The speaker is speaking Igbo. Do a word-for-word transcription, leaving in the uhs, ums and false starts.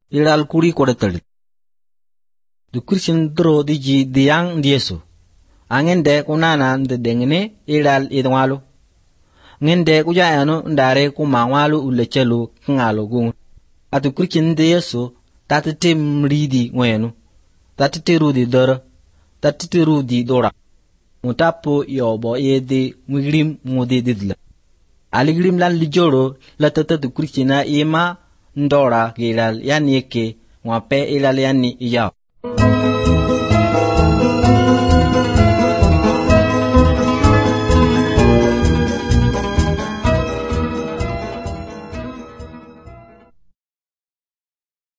Ilal kuri kodetali. Du Christian dro di ji diang dieso. Angende kunana ndedengne ilal idwalu. Ngende kujayano ndare kumangwalu ulechelu ngalo gungu. Atu Christian dieso tatete mridi ngwenu. Tatete rudi dora. Tatete rudi dora. Mutapo yobo yede mugrim ngode didla. Aligrim lan lijoro la tatete Christiana ima ndora gilal yani yeke wape ilal yani iya.